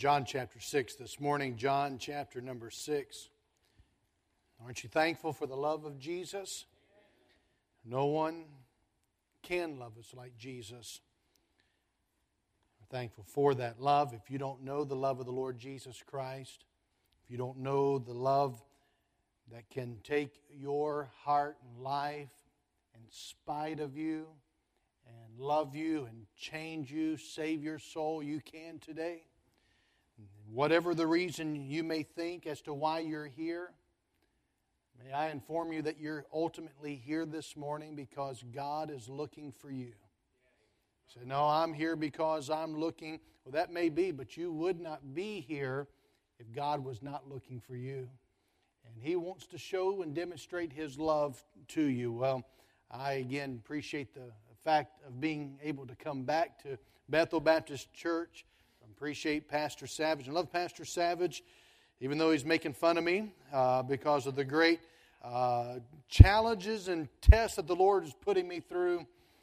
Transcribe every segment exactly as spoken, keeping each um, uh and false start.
John chapter six this morning, John chapter number six. Aren't you thankful for the love of Jesus? No one can love us like Jesus. We're thankful for that love. If you don't know the love of the Lord Jesus Christ, if you don't know the love that can take your heart and life in spite of you and love you and change you, save your soul, you can today. Whatever the reason you may think as to why you're here, may I inform you that you're ultimately here this morning because God is looking for you. You say, no, I'm here because I'm looking. Well, that may be, but you would not be here if God was not looking for you. And He wants to show and demonstrate His love to you. Well, I again appreciate the fact of being able to come back to Bethel Baptist Church. Appreciate Pastor Savage. I love Pastor Savage, even though he's making fun of me uh, because of the great uh, challenges and tests that the Lord is putting me through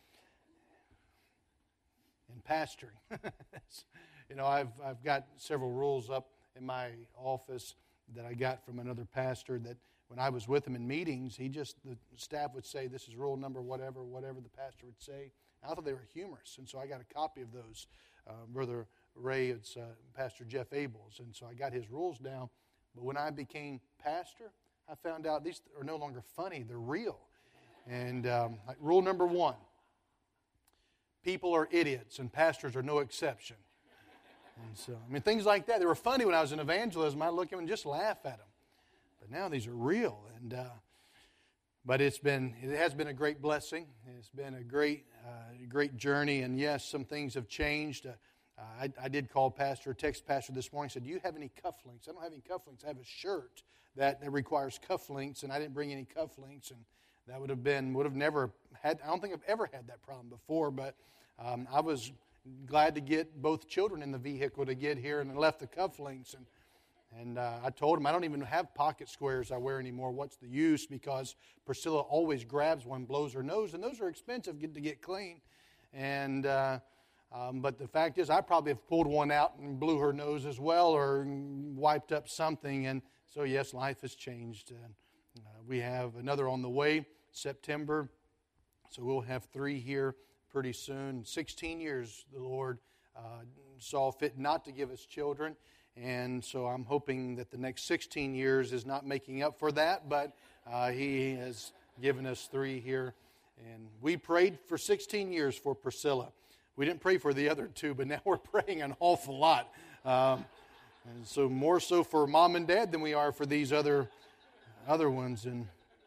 in pastoring. You know, I've I've got several rules up in my office that I got from another pastor that when I was with him in meetings, he just, the staff would say, this is rule number whatever, whatever the pastor would say. I thought they were humorous, and so I got a copy of those. Uh, Brother Ray, it's uh, Pastor Jeff Abels, and so I got his rules down. But when I became pastor, I found out these are no longer funny, they're real. And um, like rule number one, people are idiots, and pastors are no exception. And so, I mean, things like that. They were funny when I was in evangelism. I look at them and just laugh at them. But now these are real. And uh, but it's been, it has been a great blessing. It's been a great, uh, great journey. And yes, some things have changed. Uh, I, I did call pastor, text pastor this morning. Said, "Do you have any cufflinks?" I don't have any cufflinks. I have a shirt that, that requires cufflinks, and I didn't bring any cufflinks. And that would have been, would have never had. I don't think I've ever had that problem before. But um, I was glad to get both children in the vehicle to get here, and I left the cufflinks. And and uh, I told them I don't even have pocket squares I wear anymore. What's the use? Because Priscilla always grabs one, blows her nose, and those are expensive to get clean. And uh, um, but the fact is, I probably have pulled one out and blew her nose as well, or wiped up something. And so yes, life has changed. And uh, we have another on the way, September. So we'll have three here pretty soon. sixteen years the Lord uh, saw fit not to give us children. And so I'm hoping that the next sixteen years is not making up for that, but uh, He has given us three here. And we prayed for sixteen years for Priscilla. We didn't pray for the other two, but now we're praying an awful lot. Um, and so more so for mom and dad than we are for these other other ones. And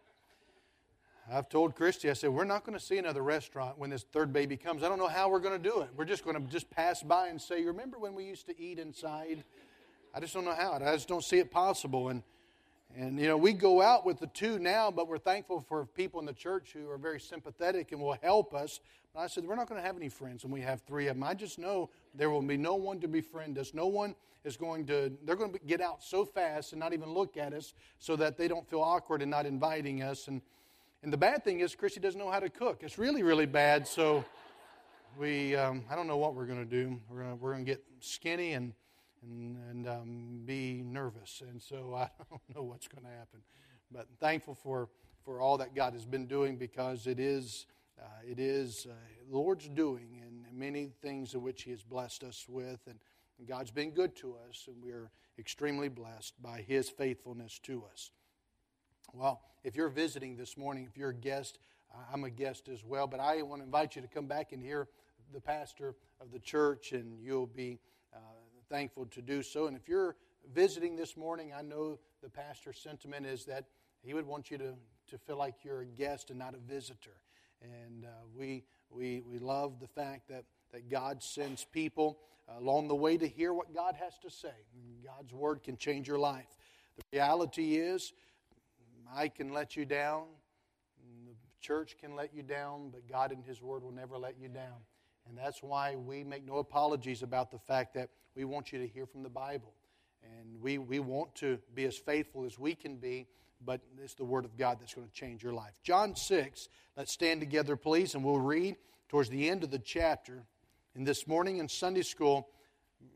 I've told Christy, I said, we're not going to see another restaurant when this third baby comes. I don't know how we're going to do it. We're just going to just pass by and say, remember when we used to eat inside? I just don't know how. I just don't see it possible. And, and you know, we go out with the two now, but we're thankful for people in the church who are very sympathetic and will help us. But I said, we're not going to have any friends when we have three of them. I just know there will be no one to befriend us. No one is going to, they're going to get out so fast and not even look at us so that they don't feel awkward in not inviting us. And And the bad thing is, Christy doesn't know how to cook. It's really, really bad. So we, um, I don't know what we're going to do. We're going we're going to get skinny and and, and um, be nervous. And so I don't know what's going to happen. But I'm thankful for, for all that God has been doing, because it is uh, it is uh, the Lord's doing, and many things in which He has blessed us with. And, and God's been good to us, and we're extremely blessed by His faithfulness to us. Well, if you're visiting this morning, if you're a guest, I'm a guest as well, but I want to invite you to come back and hear the pastor of the church, and you'll be uh, thankful to do so. And if you're visiting this morning, I know the pastor's sentiment is that he would want you to, to feel like you're a guest and not a visitor. And uh, we we we love the fact that, that God sends people along the way to hear what God has to say. God's Word can change your life. The reality is, I can let you down, the church can let you down, but God in His Word will never let you down. And that's why we make no apologies about the fact that we want you to hear from the Bible. And we, we want to be as faithful as we can be, but it's the Word of God that's going to change your life. John six, let's stand together, please, and we'll read towards the end of the chapter. And this morning in Sunday school,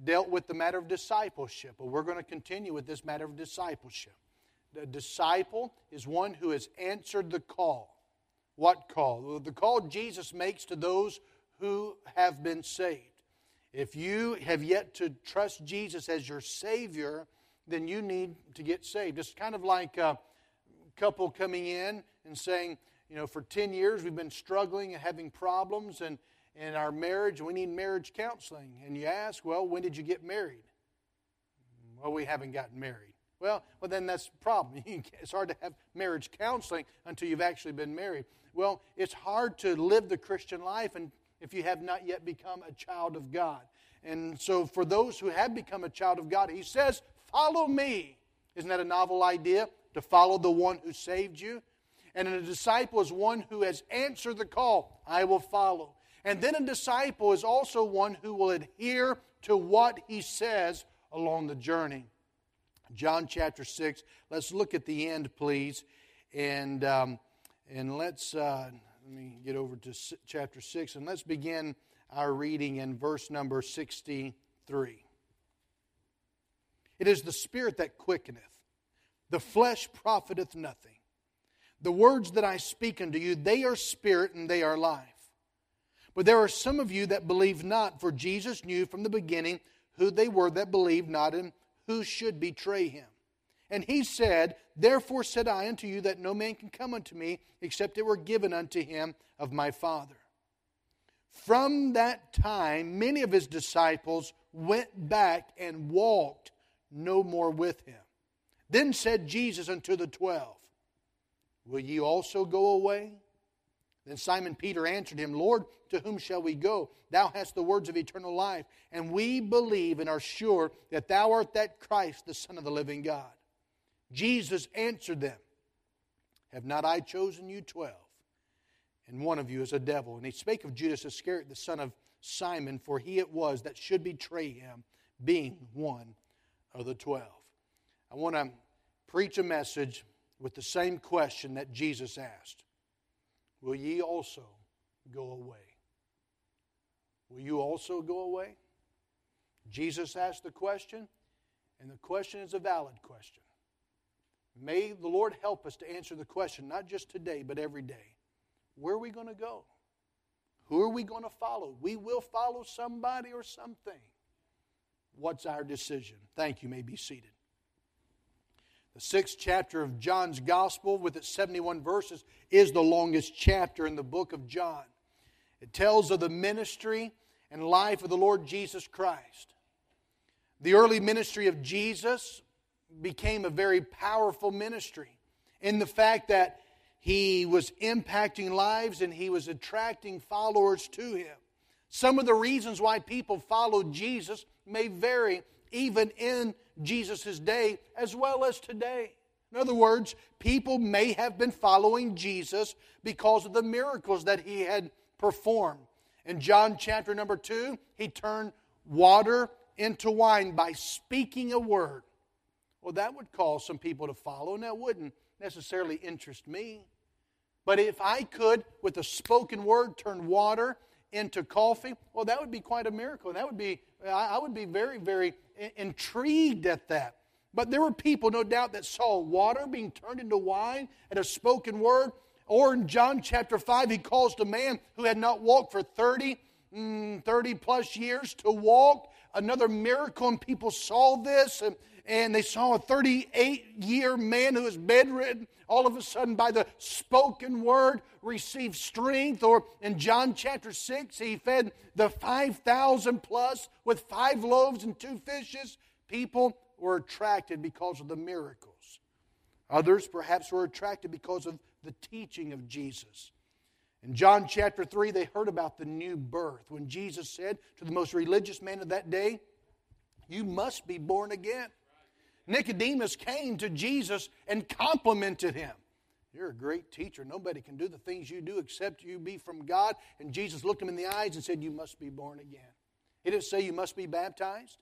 dealt with the matter of discipleship. Well, we're going to continue with this matter of discipleship. The disciple is one who has answered the call. What call? Well, the call Jesus makes to those who have been saved. If you have yet to trust Jesus as your Savior, then you need to get saved. It's kind of like a couple coming in and saying, you know, for ten years we've been struggling and having problems and in our marriage, we need marriage counseling. And you ask, well, when did you get married? Well, we haven't gotten married. Well, well, then that's the problem. It's hard to have marriage counseling until you've actually been married. Well, it's hard to live the Christian life and if you have not yet become a child of God. And so for those who have become a child of God, He says, follow me. Isn't that a novel idea? To follow the one who saved you? And a disciple is one who has answered the call, I will follow. And then a disciple is also one who will adhere to what He says along the journey. John chapter six, let's look at the end, please. And um, and let's, uh, let me get over to chapter six, and let's begin our reading in verse number sixty-three. It is the Spirit that quickeneth, the flesh profiteth nothing. The words that I speak unto you, they are spirit and they are life. But there are some of you that believe not, for Jesus knew from the beginning who they were that believed not and who should betray Him. And He said, therefore said I unto you that no man can come unto me except it were given unto him of my Father. From that time, many of His disciples went back and walked no more with Him. Then said Jesus unto the twelve, will ye also go away? Then Simon Peter answered Him, Lord, to whom shall we go? Thou hast the words of eternal life, and we believe and are sure that Thou art that Christ, the Son of the living God. Jesus answered them, have not I chosen you twelve? And one of you is a devil. And He spake of Judas Iscariot, the son of Simon, for he it was that should betray Him, being one of the twelve. I want to preach a message with the same question that Jesus asked. Will ye also go away? Will you also go away? Jesus asked the question, and the question is a valid question. May the Lord help us to answer the question, not just today, but every day. Where are we going to go? Who are we going to follow? We will follow somebody or something. What's our decision? Thank you. You may be seated. The sixth chapter of John's Gospel, with its seventy-one verses, is the longest chapter in the book of John. It tells of the ministry and life of the Lord Jesus Christ. The early ministry of Jesus became a very powerful ministry in the fact that He was impacting lives and He was attracting followers to Him. Some of the reasons why people followed Jesus may vary even in Jesus' day as well as today. In other words, people may have been following Jesus because of the miracles that He had performed. In John chapter number two, He turned water into wine by speaking a word. Well, that would cause some people to follow, and that wouldn't necessarily interest me. But if I could, with a spoken word, turn water into coffee, well, that would be quite a miracle. That would be, I would be very, very intrigued at that. But there were people, no doubt, that saw water being turned into wine at a spoken word. Or in John chapter five, He calls the man who had not walked for thirty, thirty plus years to walk. Another miracle, and people saw this, and, and they saw a thirty-eight-year man who was bedridden, all of a sudden by the spoken word receive strength. Or in John chapter six, He fed the five thousand plus with five loaves and two fishes. People were attracted because of the miracles. Others perhaps were attracted because of the teaching of Jesus. In John chapter three, they heard about the new birth when Jesus said to the most religious man of that day, you must be born again. Nicodemus came to Jesus and complimented Him. You're a great teacher. Nobody can do the things you do except you be from God. And Jesus looked him in the eyes and said, you must be born again. He didn't say you must be baptized.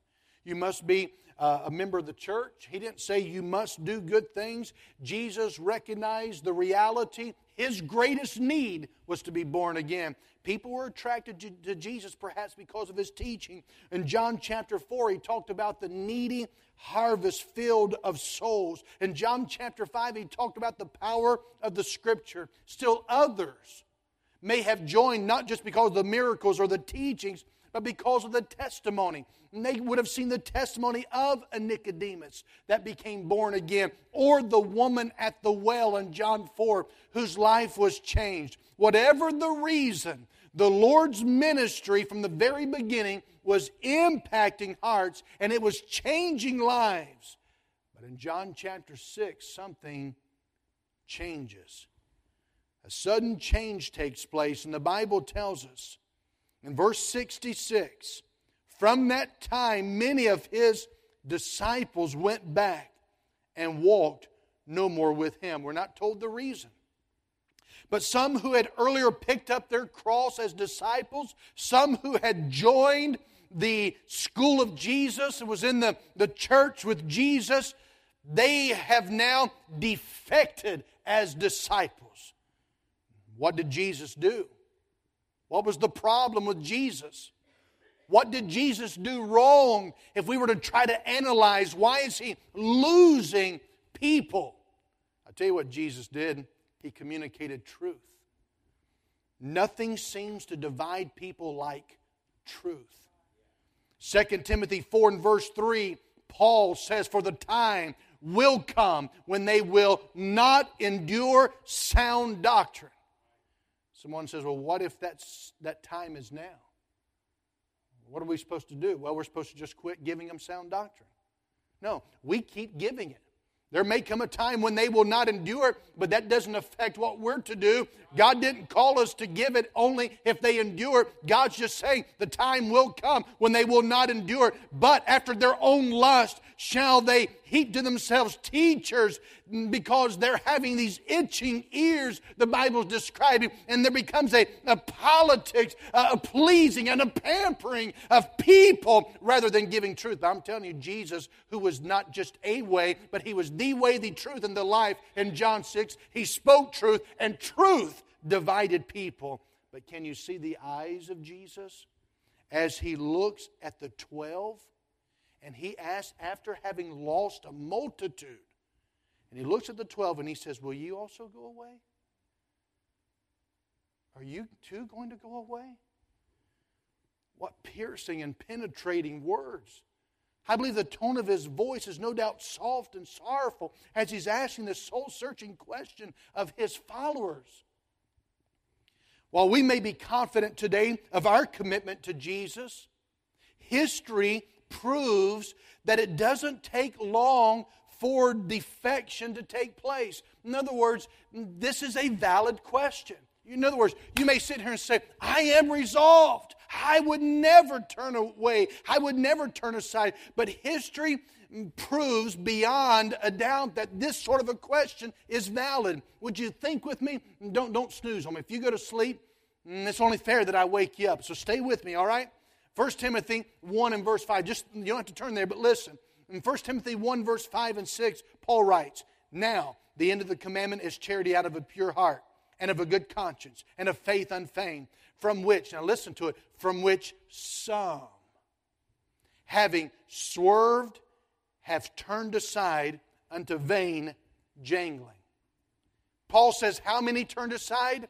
You must be uh, a member of the church. He didn't say you must do good things. Jesus recognized the reality. His greatest need was to be born again. People were attracted to, to Jesus perhaps because of His teaching. In John chapter four, He talked about the needy harvest field of souls. In John chapter five, He talked about the power of the Scripture. Still others may have joined not just because of the miracles or the teachings, but because of the testimony. And they would have seen the testimony of a Nicodemus that became born again, or the woman at the well in John four whose life was changed. Whatever the reason, the Lord's ministry from the very beginning was impacting hearts and it was changing lives. But in John chapter six, something changes. A sudden change takes place, and the Bible tells us in verse sixty-six, from that time many of His disciples went back and walked no more with Him. We're not told the reason. But some who had earlier picked up their cross as disciples, some who had joined the school of Jesus and was in the, the church with Jesus, they have now defected as disciples. What did Jesus do? What was the problem with Jesus? What did Jesus do wrong? If we were to try to analyze, why is He losing people? I'll tell you what Jesus did. He communicated truth. Nothing seems to divide people like truth. Second Timothy four and verse three, Paul says, for the time will come when they will not endure sound doctrine. Someone says, well, what if that's, that time is now? What are we supposed to do? Well, we're supposed to just quit giving them sound doctrine. No, we keep giving it. There may come a time when they will not endure, but that doesn't affect what we're to do. God didn't call us to give it only if they endure. God's just saying the time will come when they will not endure. But after their own lust shall they heap to themselves teachers, because they're having these itching ears, the Bible's describing, and there becomes a, a politics, a, a pleasing and a pampering of people rather than giving truth. But I'm telling you, Jesus, who was not just a way, but He was the way, the truth, and the life, in John six, He spoke truth, and truth divided people. But can you see the eyes of Jesus as He looks at the twelve? And He asks, after having lost a multitude, and He looks at the twelve and He says, will you also go away? Are you too going to go away? What piercing and penetrating words. I believe the tone of His voice is no doubt soft and sorrowful as He's asking this soul-searching question of His followers. While we may be confident today of our commitment to Jesus, history proves that it doesn't take long for defection to take place. In other words, this is a valid question. In other words, you may sit here and say, I am resolved. I would never turn away. I would never turn aside. But history proves beyond a doubt that this sort of a question is valid. Would you think with me? Don't, don't snooze on me. If you go to sleep, it's only fair that I wake you up. So stay with me, all right? First Timothy one and verse five. Just, you don't have to turn there, but listen. In First Timothy one, verse five and six, Paul writes, now the end of the commandment is charity out of a pure heart, and of a good conscience, and of faith unfeigned, from which, now listen to it, from which some, having swerved, have turned aside unto vain jangling. Paul says, how many turned aside?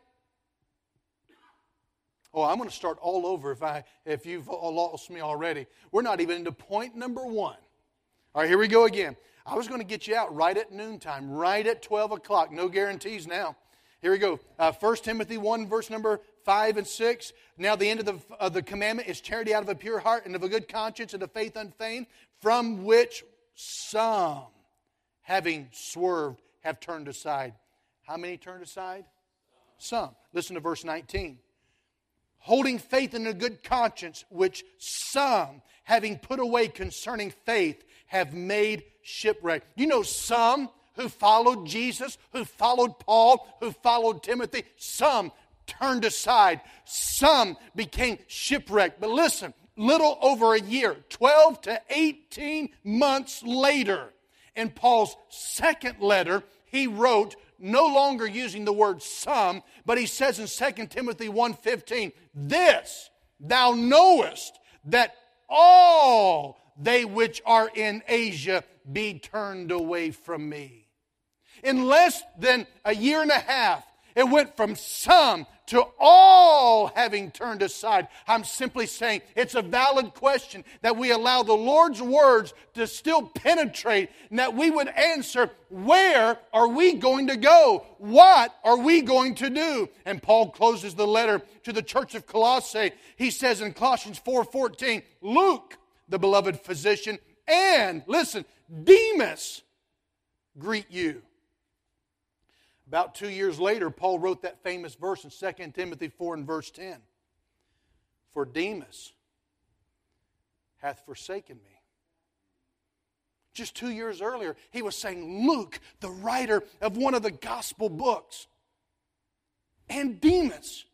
Oh, I'm going to start all over if I if you've lost me already. We're not even into point number one. All right, here we go again. I was going to get you out right at noontime, right at twelve o'clock. No guarantees now. Here we go. Uh, First Timothy one, verse number five and six. Now the end of the, of the commandment is charity out of a pure heart and of a good conscience and of faith unfeigned, from which some, having swerved, have turned aside. How many turned aside? Some. Listen to verse nineteen. Holding faith in a good conscience, which some, having put away concerning faith, have made shipwreck. You know some who followed Jesus, who followed Paul, who followed Timothy, some turned aside. Some became shipwrecked. But listen, little over a year, twelve to eighteen months later, in Paul's second letter, he wrote, no longer using the word some, but he says in Second Timothy one fifteen, this thou knowest, that all they which are in Asia be turned away from me. In less than a year and a half, it went from some to all having turned aside. I'm simply saying it's a valid question that we allow the Lord's words to still penetrate, and that we would answer, where are we going to go? What are we going to do? And Paul closes the letter to the church of Colossae. He says in Colossians four fourteen, Luke, the beloved physician, and, listen, Demas greet you. About two years later, Paul wrote that famous verse in Second Timothy four and verse ten. For Demas hath forsaken me. Just two years earlier, he was saying, Luke, the writer of one of the gospel books, and Demas.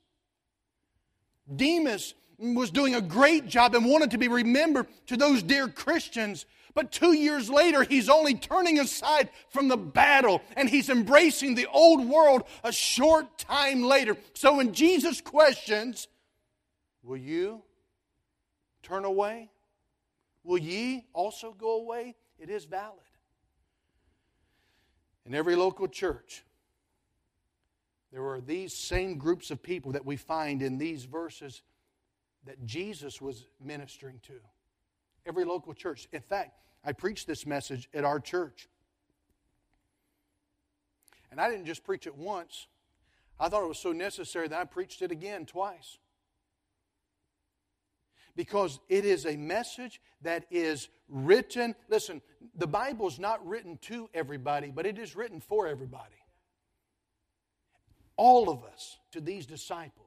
Demas was doing a great job and wanted to be remembered to those dear Christians. But two years later, he's only turning aside from the battle, and he's embracing the old world a short time later. So when Jesus questions, will you turn away? Will ye also go away? It is valid. In every local church, there are these same groups of people that we find in these verses that Jesus was ministering to. Every local church. In fact, I preached this message at our church. And I didn't just preach it once. I thought it was so necessary that I preached it again twice. Because it is a message that is written. Listen, the Bible is not written to everybody, but it is written for everybody. All of us, to these disciples.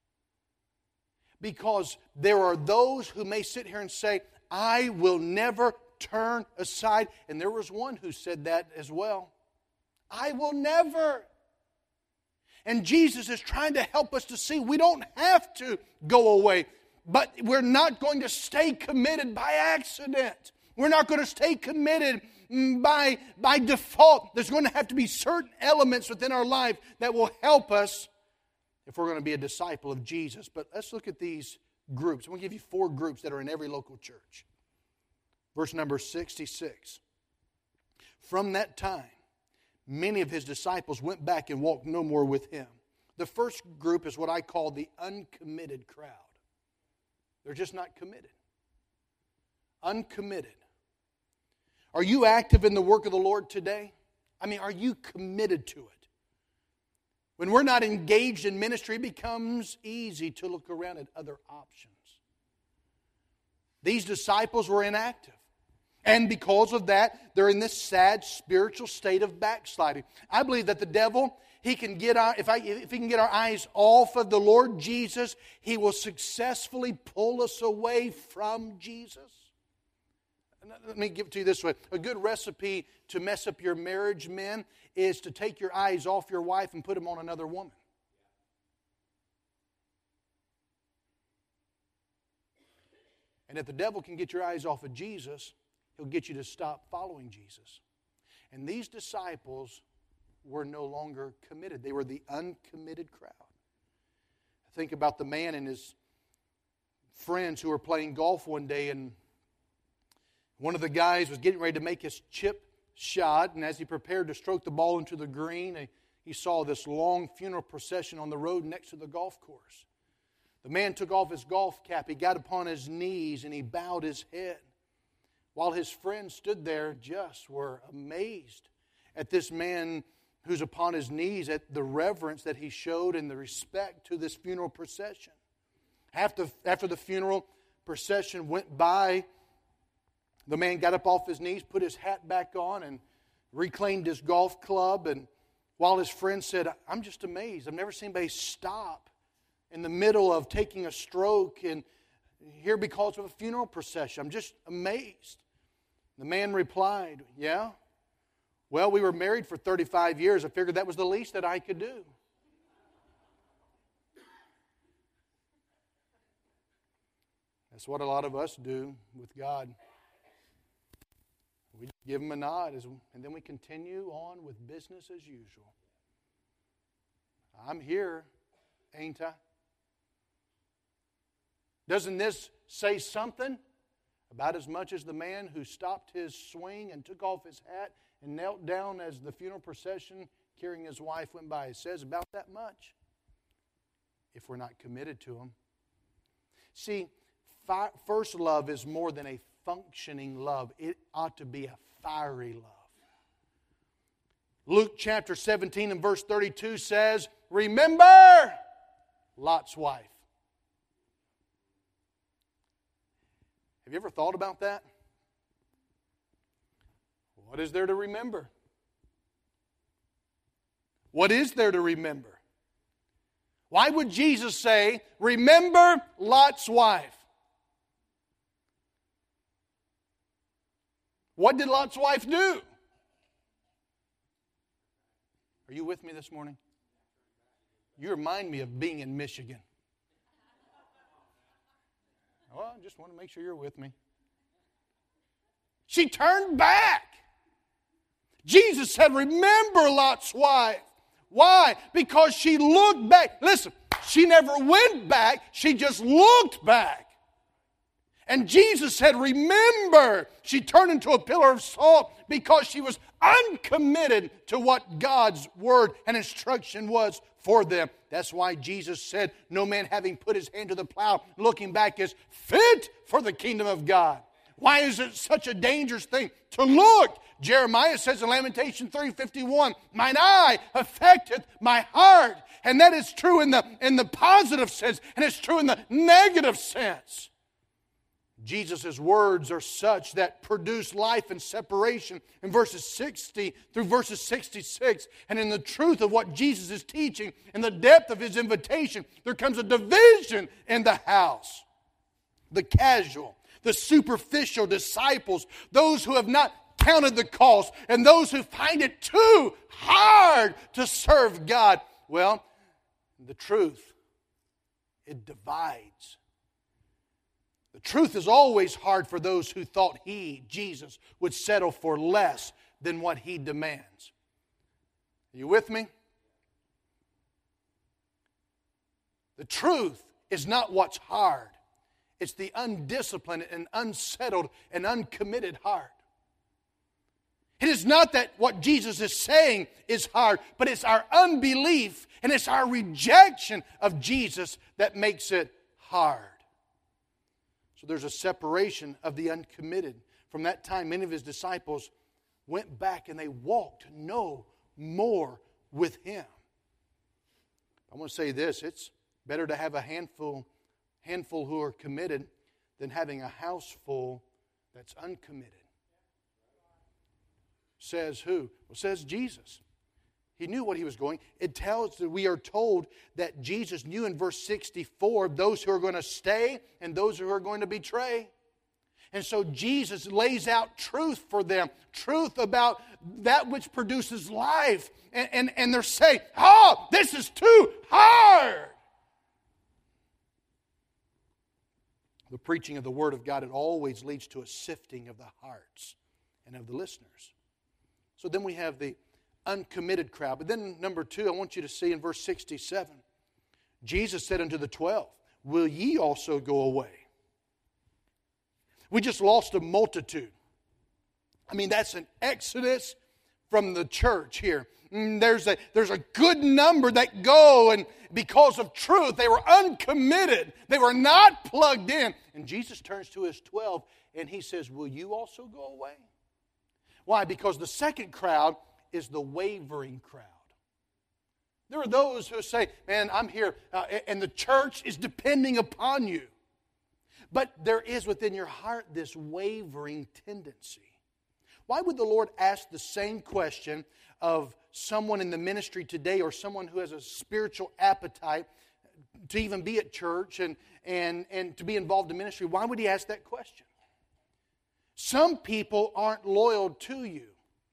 Because there are those who may sit here and say, I will never turn aside. And there was one who said that as well. I will never. And Jesus is trying to help us to see we don't have to go away. But we're not going to stay committed by accident. We're not going to stay committed by, by default. There's going to have to be certain elements within our life that will help us if we're going to be a disciple of Jesus. But let's look at these groups. I'm going to give you four groups that are in every local church. Verse number sixty-six. From that time, many of his disciples went back and walked no more with him. The first group is what I call the uncommitted crowd. They're just not committed. Uncommitted. Are you active in the work of the Lord today? I mean, are you committed to it? When we're not engaged in ministry, it becomes easy to look around at other options. These disciples were inactive. And because of that, they're in this sad spiritual state of backsliding. I believe that the devil, he can get our, if, I, if he can get our eyes off of the Lord Jesus, he will successfully pull us away from Jesus. Let me give it to you this way. A good recipe to mess up your marriage, men, is to take your eyes off your wife and put them on another woman. And if the devil can get your eyes off of Jesus, he'll get you to stop following Jesus. And these disciples were no longer committed. They were the uncommitted crowd. Think about the man and his friends who were playing golf one day, and one of the guys was getting ready to make his chip shot, and as he prepared to stroke the ball into the green, he saw this long funeral procession on the road next to the golf course. The man took off his golf cap, he got upon his knees, and he bowed his head. While his friends stood there, just were amazed at this man who's upon his knees, at the reverence that he showed and the respect to this funeral procession. After, after the funeral procession went by, the man got up off his knees, put his hat back on, and reclaimed his golf club. And while his friend said, I'm just amazed. I've never seen anybody stop in the middle of taking a stroke and here because of a funeral procession. I'm just amazed. The man replied, yeah? Well, we were married for thirty-five years. I figured that was the least that I could do. That's what a lot of us do with God. We give Him a nod, and then we continue on with business as usual. I'm here, ain't I? Doesn't this say something about as much as the man who stopped his swing and took off his hat and knelt down as the funeral procession carrying his wife went by? It says about that much if we're not committed to Him. See, fi- first love is more than a functioning love. It ought to be a fiery love. Luke chapter seventeen and verse thirty-two says, remember Lot's wife. Have you ever thought about that? What is there to remember? What is there to remember? Why would Jesus say, remember Lot's wife? What did Lot's wife do? Are you with me this morning? You remind me of being in Michigan. Well, I just want to make sure you're with me. She turned back. Jesus said, remember Lot's wife. Why? Because she looked back. Listen, she never went back. She just looked back. And Jesus said, remember, she turned into a pillar of salt because she was uncommitted to what God's word and instruction was for them. That's why Jesus said, no man having put his hand to the plow, looking back, is fit for the kingdom of God. Why is it such a dangerous thing to look? Jeremiah says in Lamentation three fifty-one, mine eye affecteth my heart. And that is true in the, in the positive sense, and it's true in the negative sense. Jesus' words are such that produce life and separation in verses sixty through verses sixty-six. And in the truth of what Jesus is teaching, in the depth of His invitation, there comes a division in the house. The casual, the superficial disciples, those who have not counted the cost, and those who find it too hard to serve God. Well, the truth, it divides. The truth is always hard for those who thought He, Jesus, would settle for less than what He demands. Are you with me? The truth is not what's hard. It's the undisciplined and unsettled and uncommitted heart. It is not that what Jesus is saying is hard, but it's our unbelief and it's our rejection of Jesus that makes it hard. So there's a separation of the uncommitted. From that time, many of His disciples went back and they walked no more with Him. I want to say this, it's better to have a handful, handful who are committed than having a house full that's uncommitted. Says who? Well, says Jesus. He knew what He was going. It tells that we are told that Jesus knew in verse sixty-four those who are going to stay and those who are going to betray. And so Jesus lays out truth for them. Truth about that which produces life. And, and, and they're saying, oh, this is too hard. The preaching of the Word of God, it always leads to a sifting of the hearts and of the listeners. So then we have the uncommitted crowd. But then number two, I want you to see in verse sixty-seven, Jesus said unto the twelve, will ye also go away? We just lost a multitude. I mean, that's an exodus from the church here. There's a, there's a good number that go, and because of truth, they were uncommitted. They were not plugged in. And Jesus turns to His twelve and He says, will you also go away? Why? Because the second crowd is the wavering crowd. There are those who say, man, I'm here, uh, and the church is depending upon you. But there is within your heart this wavering tendency. Why would the Lord ask the same question of someone in the ministry today or someone who has a spiritual appetite to even be at church and, and, and to be involved in ministry? Why would He ask that question? Some people aren't loyal to you.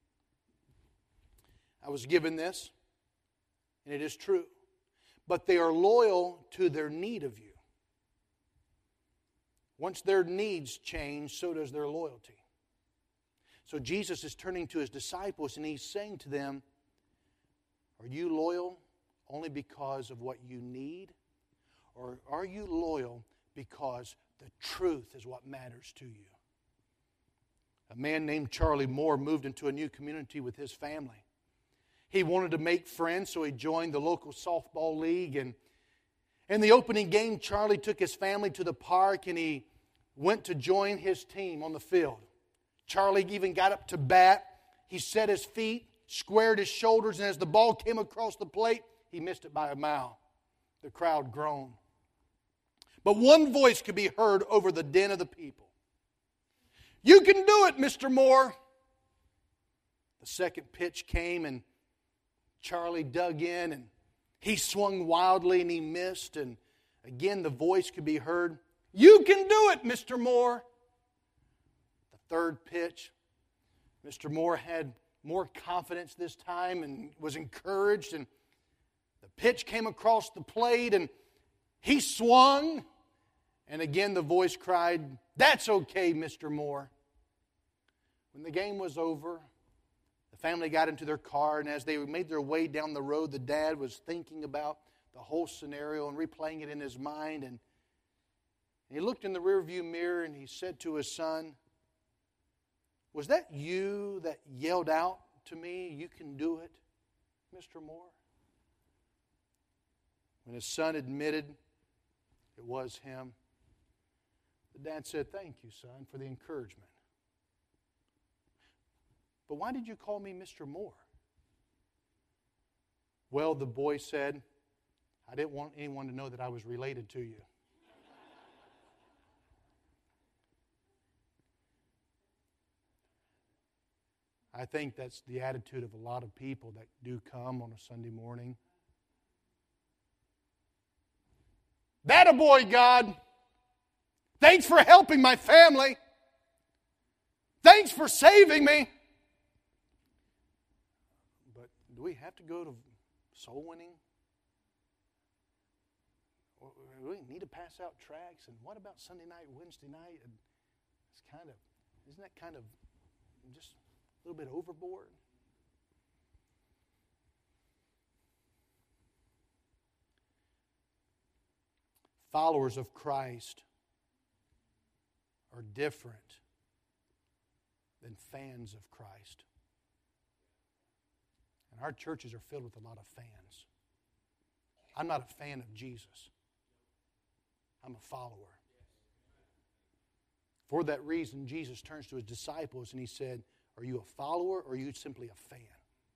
I was given this, and it is true. But they are loyal to their need of you. Once their needs change, so does their loyalty. So Jesus is turning to His disciples and He's saying to them, are you loyal only because of what you need? Or are you loyal because the truth is what matters to you? A man named Charlie Moore moved into a new community with his family. He wanted to make friends, so he joined the local softball league. And in the opening game, Charlie took his family to the park and he went to join his team on the field. Charlie even got up to bat. He set his feet, squared his shoulders, and as the ball came across the plate, he missed it by a mile. The crowd groaned. But one voice could be heard over the din of the people. You can do it, Mister Moore. The second pitch came and Charlie dug in and he swung wildly and he missed. And again the voice could be heard. You can do it, Mister Moore. The third pitch, Mister Moore had more confidence this time and was encouraged. And the pitch came across the plate and he swung. And again the voice cried, that's okay, Mister Moore. When the game was over, the family got into their car, and as they made their way down the road, the dad was thinking about the whole scenario and replaying it in his mind. And he looked in the rearview mirror and he said to his son, was that you that yelled out to me, you can do it, Mister Moore? When his son admitted it was him, the dad said, thank you, son, for the encouragement. But why did you call me Mister Moore? Well, the boy said, I didn't want anyone to know that I was related to you. I think that's the attitude of a lot of people that do come on a Sunday morning. That a boy, God. Thanks for helping my family. Thanks for saving me. But do we have to go to soul winning? Or do we need to pass out tracts? And what about Sunday night, Wednesday night? And it's kind of, isn't that kind of just a little bit overboard? Followers of Christ are different than fans of Christ. And our churches are filled with a lot of fans. I'm not a fan of Jesus. I'm a follower. For that reason, Jesus turns to His disciples and He said, are you a follower or are you simply a fan?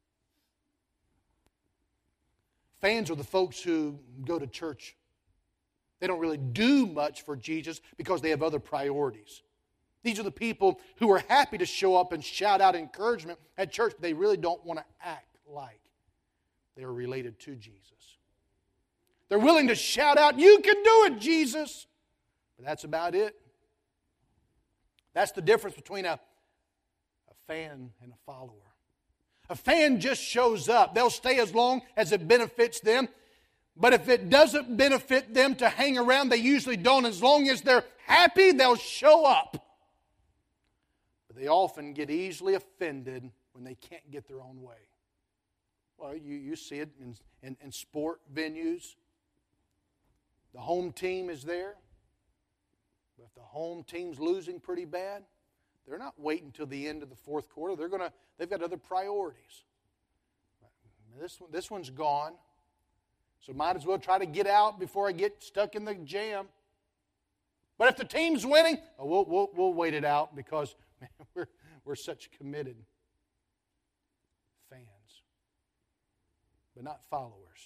Fans are the folks who go to church. They don't really do much for Jesus because they have other priorities. These are the people who are happy to show up and shout out encouragement at church, but they really don't want to act like they are related to Jesus. They're willing to shout out, you can do it, Jesus. But that's about it. That's the difference between a, a fan and a follower. A fan just shows up. They'll stay as long as it benefits them. But if it doesn't benefit them to hang around, they usually don't. As long as they're happy, they'll show up. But they often get easily offended when they can't get their own way. Well, you, you see it in, in, in sport venues. The home team is there. But if the home team's losing pretty bad, they're not waiting until the end of the fourth quarter. They're gonna, they've got other priorities. This one, this one's gone. So might as well try to get out before I get stuck in the jam. But if the team's winning, oh, we'll, we'll, we'll wait it out because man, we're, we're such committed fans, but not followers.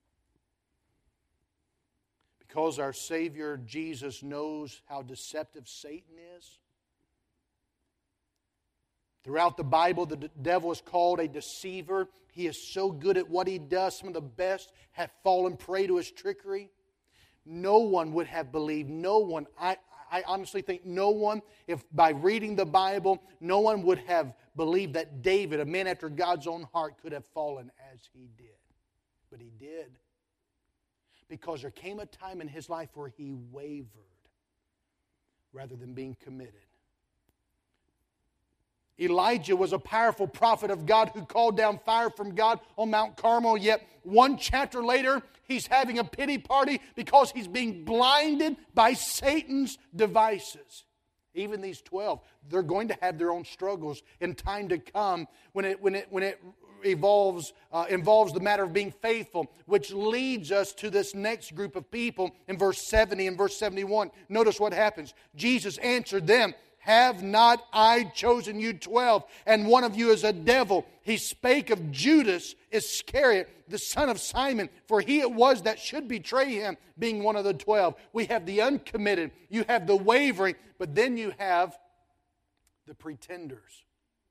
Because our Savior Jesus knows how deceptive Satan is. Throughout the Bible, the devil is called a deceiver. He is so good at what he does. Some of the best have fallen prey to his trickery. No one would have believed. No one, I, I honestly think no one, if by reading the Bible, no one would have believed that David, a man after God's own heart, could have fallen as he did. But he did. Because there came a time in his life where he wavered. rather than being committed. Elijah was a powerful prophet of God who called down fire from God on Mount Carmel, yet one chapter later, he's having a pity party because he's being blinded by Satan's devices. Even these twelve, they're going to have their own struggles in time to come when it when it when it evolves uh, involves the matter of being faithful, which leads us to this next group of people in verse seventy and verse seventy-one. Notice what happens. Jesus answered them, "Have not I chosen you twelve, and one of you is a devil?" He spake of Judas Iscariot, the son of Simon, for he it was that should betray him, being one of the twelve. We have the uncommitted, you have the wavering, but then you have the pretenders.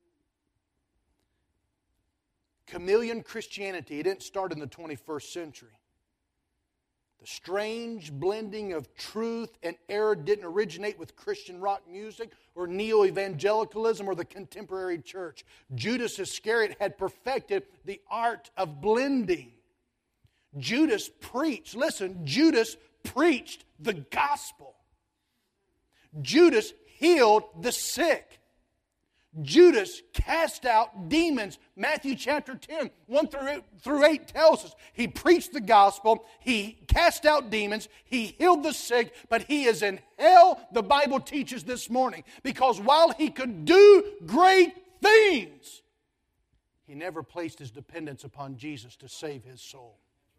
Chameleon Christianity, it didn't start in the twenty-first century. The strange blending of truth and error didn't originate with Christian rock music or neo-evangelicalism or the contemporary church. Judas Iscariot had perfected the art of blending. Judas preached, listen, Judas preached the gospel. Judas healed the sick. Judas cast out demons. Matthew chapter ten, one through eight tells us he preached the gospel, he cast out demons, he healed the sick, but he is in hell, the Bible teaches this morning, because while he could do great things, he never placed his dependence upon Jesus to save his soul.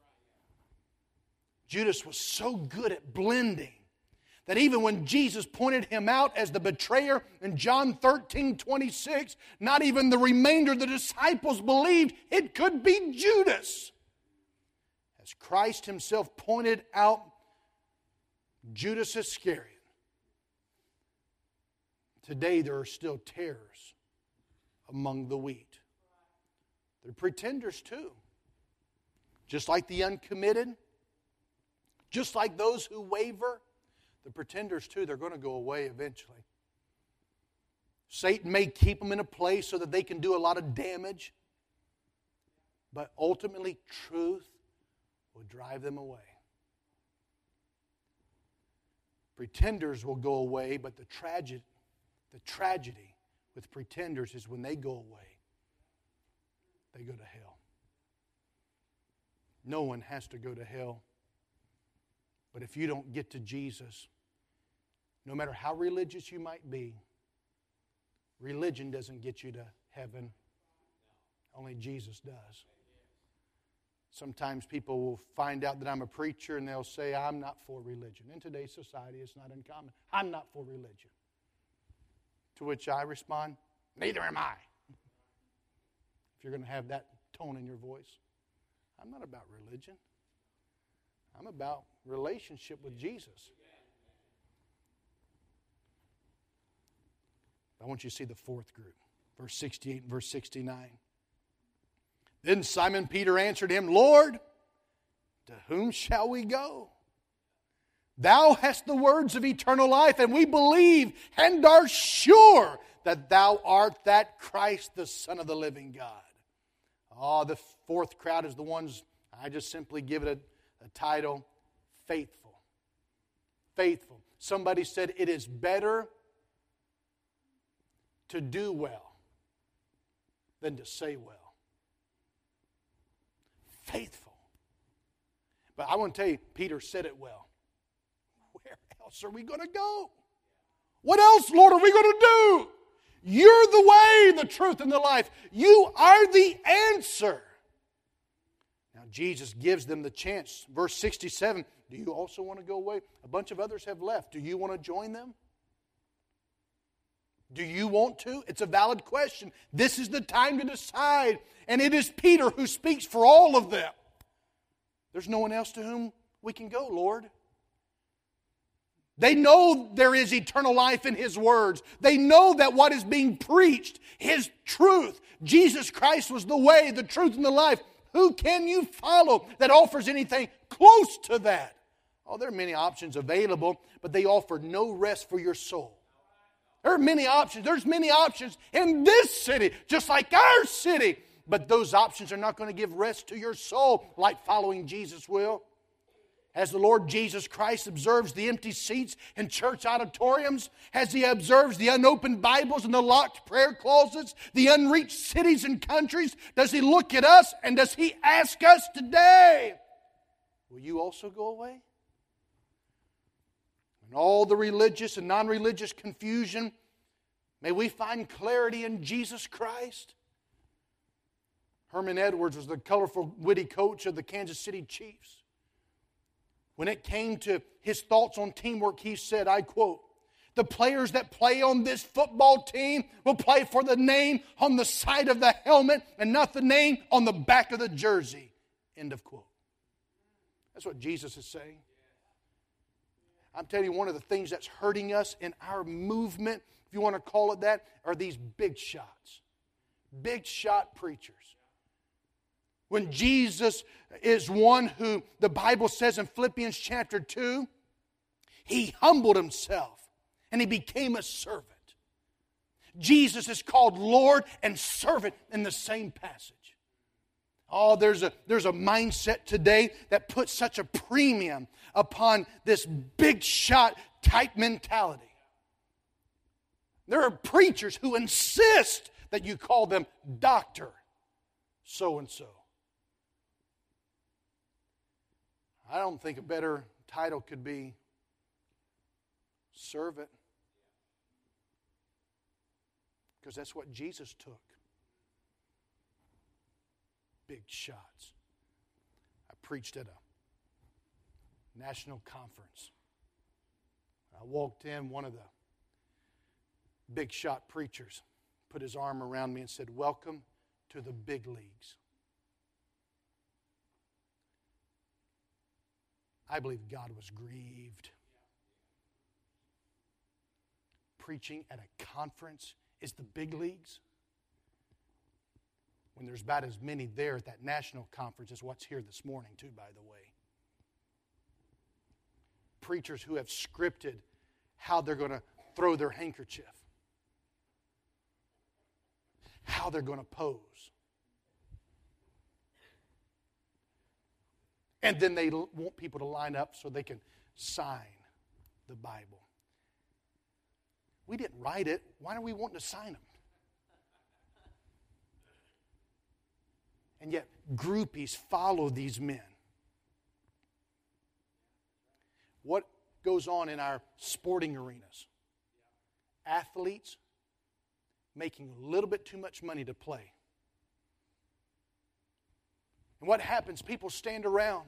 Judas was so good at blending that even when Jesus pointed him out as the betrayer in John thirteen twenty-six, not even the remainder of the disciples believed it could be Judas. As Christ himself pointed out Judas Iscariot, today there are still tares among the wheat. They're pretenders too. Just like the uncommitted, just like those who waver, the pretenders, too, they're going to go away eventually. Satan may keep them in a place so that they can do a lot of damage, but ultimately, truth will drive them away. Pretenders will go away, but the tragedy, the tragedy with pretenders is when they go away, they go to hell. No one has to go to hell. But if you don't get to Jesus, no matter how religious you might be, religion doesn't get you to heaven. Only Jesus does. Sometimes people will find out that I'm a preacher and they'll say, I'm not for religion. In today's society, it's not uncommon. I'm not for religion. To which I respond, neither am I. If you're going to have that tone in your voice, I'm not about religion. I'm about relationship with Jesus. I want you to see the fourth group. Verse sixty-eight and verse sixty-nine. Then Simon Peter answered him, Lord, to whom shall we go? Thou hast the words of eternal life, and we believe and are sure that thou art that Christ, the Son of the living God. Oh, the fourth crowd is the ones, I just simply give it a, a title, faithful. Faithful. Somebody said it is better to do well than to say well. Faithful. But I want to tell you, Peter said it well. Where else are we going to go? What else, Lord, are we going to do? You're the way, the truth, and the life. You are the answer. Now, Jesus gives them the chance. Verse sixty-seven, do you also want to go away? A bunch of others have left. Do you want to join them? Do you want to? It's a valid question. This is the time to decide. And it is Peter who speaks for all of them. There's no one else to whom we can go, Lord. They know there is eternal life in His words. They know that what is being preached, His truth. Jesus Christ was the way, the truth, and the life. Who can you follow that offers anything close to that? Oh, there are many options available, but they offer no rest for your soul. There are many options. There's many options in this city, just like our city. But those options are not going to give rest to your soul like following Jesus will. As the Lord Jesus Christ observes the empty seats in church auditoriums, as He observes the unopened Bibles and the locked prayer closets, the unreached cities and countries, does He look at us and does He ask us today, will you also go away? In all the religious and non-religious confusion, may we find clarity in Jesus Christ. Herman Edwards was the colorful, witty coach of the Kansas City Chiefs. When it came to his thoughts on teamwork, he said, I quote, "The players that play on this football team will play for the name on the side of the helmet and not the name on the back of the jersey." End of quote. That's what Jesus is saying. I'm telling you, one of the things that's hurting us in our movement, if you want to call it that, are these big shots. Big shot preachers. When Jesus is one who, the Bible says in Philippians chapter two, He humbled Himself and He became a servant. Jesus is called Lord and servant in the same passage. Oh, there's a, there's a mindset today that puts such a premium upon this big shot type mentality. There are preachers who insist that you call them Doctor so-and-so. I don't think a better title could be servant. Because that's what Jesus took. Big shots. I preached at a national conference. I walked in, one of the big shot preachers put his arm around me and said, "Welcome to the big leagues." I believe God was grieved. Preaching at a conference is the big leagues. When there's about as many there at that national conference as what's here this morning too, by the way. Preachers who have scripted how they're going to throw their handkerchief. How they're going to pose. And then they want people to line up so they can sign the Bible. We didn't write it. Why are we wanting to sign them? And yet groupies follow these men. What goes on in our sporting arenas? Athletes making a little bit too much money to play. And what happens? People stand around.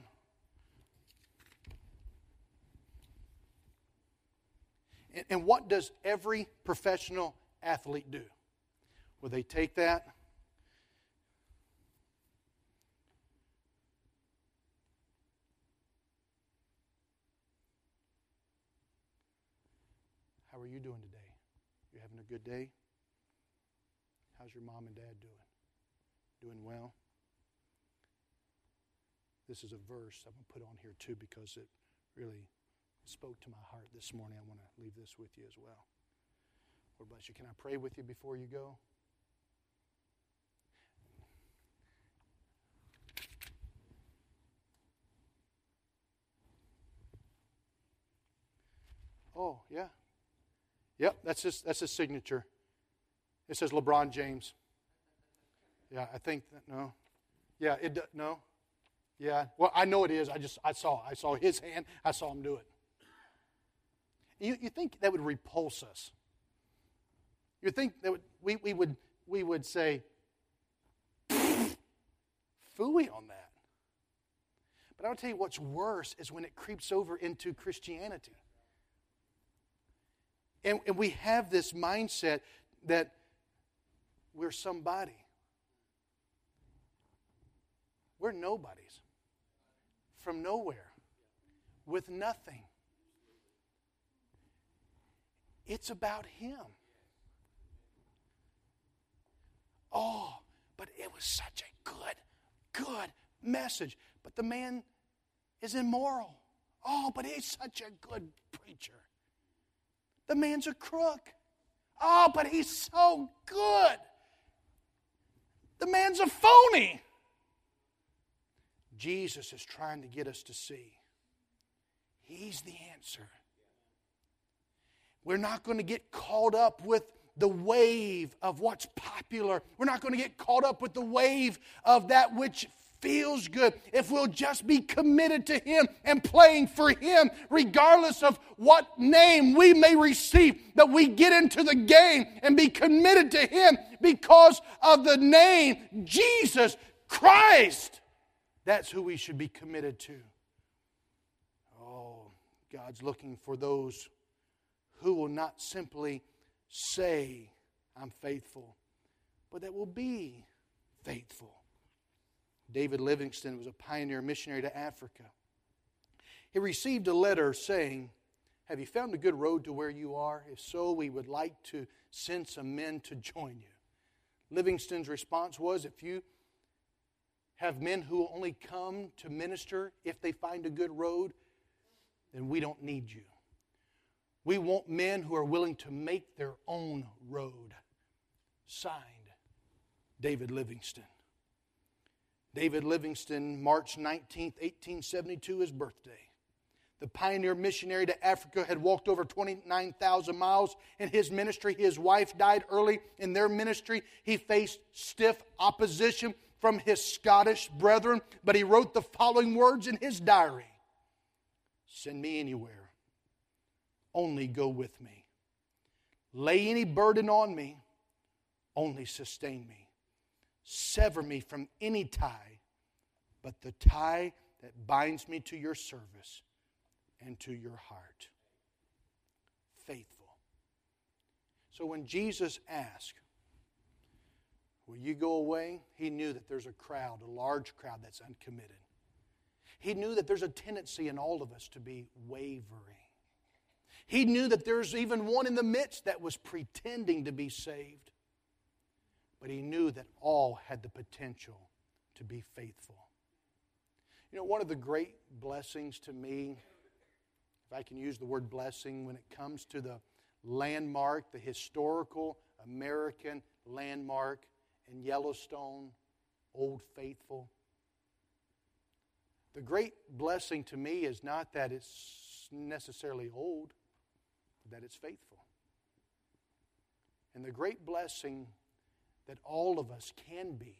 And, and what does every professional athlete do? Well, they take that. How are you doing today? You having a good day? How's your mom and dad doing? Doing well? This is a verse I'm going to put on here too because it really spoke to my heart this morning. I want to leave this with you as well. Lord bless you. Can I pray with you before you go? Oh, yeah. Yep, that's his, that's his signature. It says LeBron James. Yeah, I think that, no. Yeah, it no. Yeah, well, I know it is. I just, I saw I saw his hand. I saw him do it. You, you think that would repulse us? You think that would, we, we would we would say, phooey on that. But I'll tell you what's worse is when it creeps over into Christianity. And, and we have this mindset that we're somebody. We're nobodies. From nowhere. With nothing. It's about Him. Oh, but it was such a good, good message. But the man is immoral. Oh, but he's such a good preacher. The man's a crook. Oh, but he's so good. The man's a phony. Jesus is trying to get us to see He's the answer. We're not going to get caught up with the wave of what's popular. We're not going to get caught up with the wave of that which feels good. If we'll just be committed to Him and playing for Him, regardless of what name we may receive, that we get into the game and be committed to Him because of the name Jesus Christ. That's who we should be committed to. Oh, God's looking for those who will not simply say, I'm faithful, but that will be faithful. David Livingstone was a pioneer missionary to Africa. He received a letter saying, have you found a good road to where you are? If so, we would like to send some men to join you. Livingstone's response was, if you have men who will only come to minister if they find a good road, then we don't need you. We want men who are willing to make their own road. Signed, David Livingstone. David Livingstone, March nineteenth, eighteen seventy-two, his birthday. The pioneer missionary to Africa had walked over twenty-nine thousand miles in his ministry. His wife died early in their ministry. He faced stiff opposition from his Scottish brethren, but he wrote the following words in his diary. Send me anywhere. Only go with me. Lay any burden on me. Only sustain me. Sever me from any tie, but the tie that binds me to your service and to your heart. Faithful. So when Jesus asked, will you go away? He knew that there's a crowd, a large crowd that's uncommitted. He knew that there's a tendency in all of us to be wavering. He knew that there's even one in the midst that was pretending to be saved. But he knew that all had the potential to be faithful. You know, one of the great blessings to me, if I can use the word blessing, when it comes to the landmark, the historical American landmark in Yellowstone, Old Faithful. The great blessing to me is not that it's necessarily old, but that it's faithful. And the great blessing that all of us can be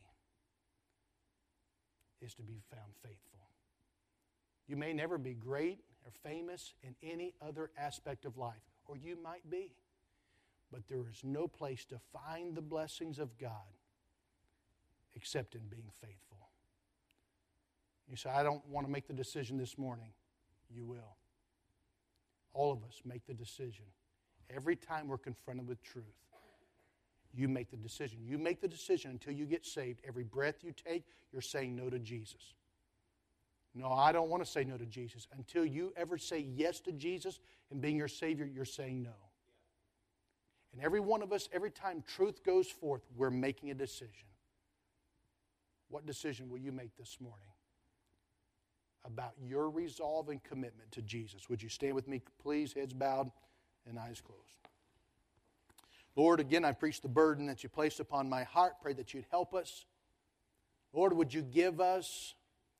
is to be found faithful. You may never be great or famous in any other aspect of life, or you might be, but there is no place to find the blessings of God except in being faithful. You say, I don't want to make the decision this morning. You will. All of us make the decision. Every time we're confronted with truth, you make the decision. You make the decision until you get saved. Every breath you take, you're saying no to Jesus. No, I don't want to say no to Jesus. Until you ever say yes to Jesus and being your Savior, you're saying no. And every one of us, every time truth goes forth, we're making a decision. What decision will you make this morning about your resolve and commitment to Jesus? Would you stand with me, please, heads bowed and eyes closed? Lord, again, I preach the burden that you placed upon my heart. Pray that you'd help us. Lord, would you give us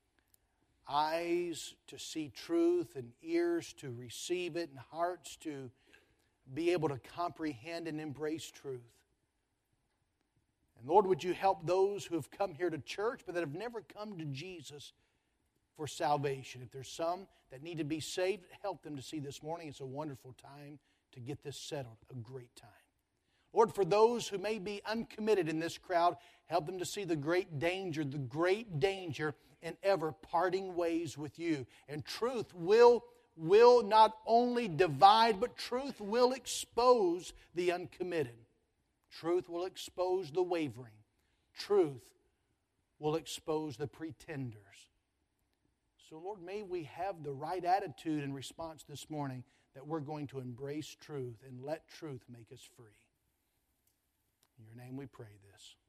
eyes to see truth and ears to receive it and hearts to be able to comprehend and embrace truth. And Lord, would you help those who have come here to church but that have never come to Jesus for salvation. If there's some that need to be saved, help them to see this morning. It's a wonderful time to get this settled, a great time. Lord, for those who may be uncommitted in this crowd, help them to see the great danger, the great danger in ever parting ways with you. And truth will, will not only divide, but truth will expose the uncommitted. Truth will expose the wavering. Truth will expose the pretenders. So, Lord, may we have the right attitude and response this morning that we're going to embrace truth and let truth make us free. In your name we pray this.